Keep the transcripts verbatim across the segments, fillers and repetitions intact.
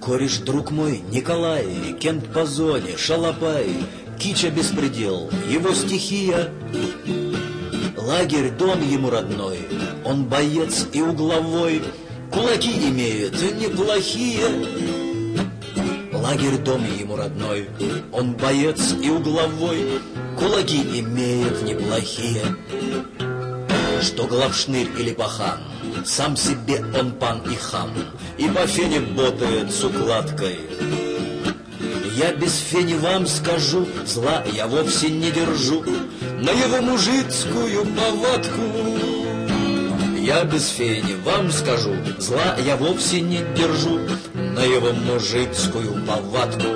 кореш, друг мой, Николай, Кент Пазони, Шалопай, Кича беспредел, его стихия. Лагерь, дом ему родной, он боец и угловой, кулаки имеет неплохие. Лагерь, дом ему родной, он боец и угловой, кулаки имеет неплохие. Что главшнырь или пахан, сам себе он пан и хан, и по фене ботает с укладкой. Я без фени вам скажу, зла я вовсе не держу на его мужицкую повадку. Я без фени вам скажу, зла я вовсе не держу на его мужицкую повадку.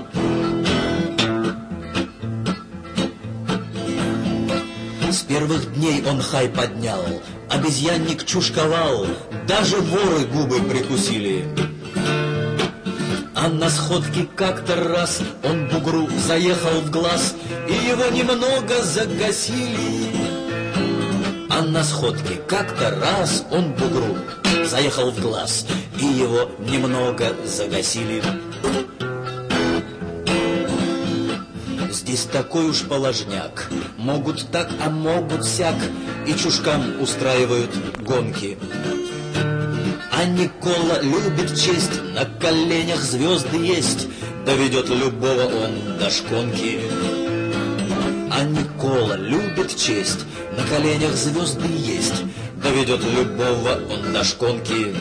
С первых дней он хай поднял, обезьянник чушковал, даже воры губы прикусили. А на сходке как-то раз он бугру заехал в глаз, и его немного загасили. А на сходке как-то раз он бугру заехал в глаз, и его немного загасили. Здесь такой уж положняк, могут так, а могут сяк, и чушкам устраивают гонки. А Никола любит честь, на коленях звезды есть, доведет любого он до шконки. А Никола любит честь, на коленях звезды есть, доведет любого он до шконки.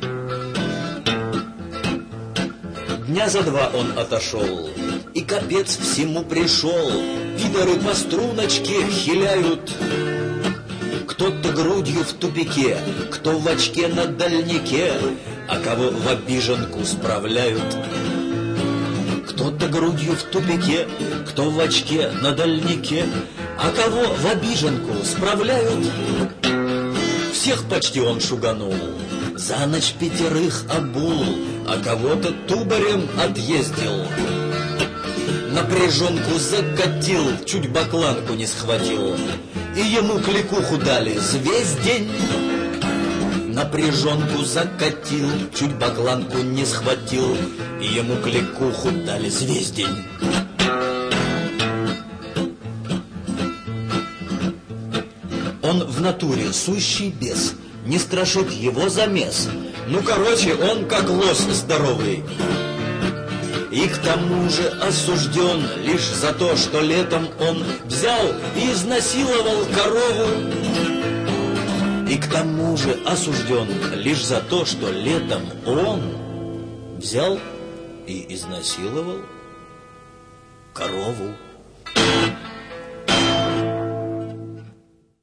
Дня за два он отошел, и капец всему пришел. Пидоры по струночке хиляют. Кто-то грудью в тупике, кто в очке на дальнике, а кого в обиженку справляют. Кто-то грудью в тупике, кто в очке на дальнике, а кого в обиженку справляют. Всех почти он шуганул, за ночь пятерых обул, а кого-то тубарем отъездил. Напряженку закатил, чуть бакланку не схватил, и ему кликуху дали за весь день. Напряженку закатил, чуть бакланку не схватил, и ему кликуху дали за весь день. Он в натуре сущий бес, не страшит его замес. Ну, короче, он как лось здоровый. И к тому же осужден лишь за то, что летом он взял и изнасиловал корову. И к тому же осужден лишь за то, что летом он взял и изнасиловал корову.